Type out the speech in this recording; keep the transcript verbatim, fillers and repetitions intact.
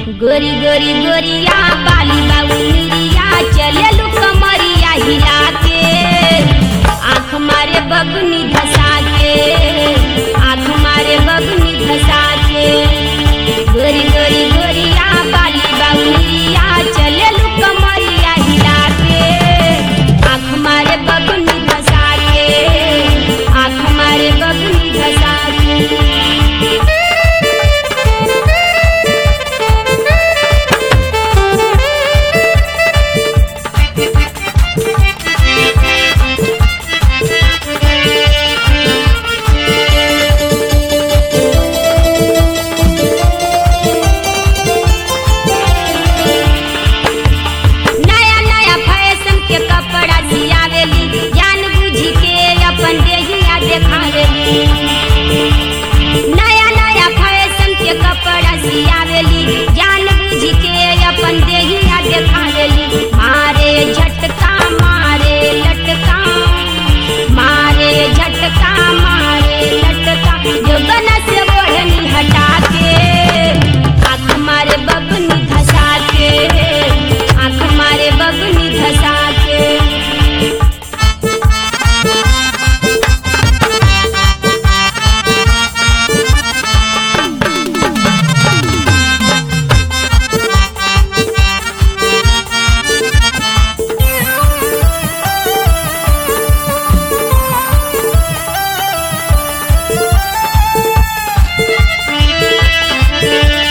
गोरी गोरी गोरिया बाली बाबू मिरिया चले लू कमरिया हिला के आँख मारे बगनी धसा के आँख मारे बगनी धसा के गोरी गोरी गोरिया बाली बाबू मिरिया चले लू कमरिया हिला के आँख मारे बगनी धसा के आँख मारे बगनी धसा के। नया नया फैशन के कपड़ा सियावेली जान बुझ के अपन देहिया देखावेली मारे झटका मारे लटका मारे झटका मारे लटका जोगन से बढ़नी हटा के आँख मारे बगनी धसा के आँख मारे बगनी धसा के। Yeah.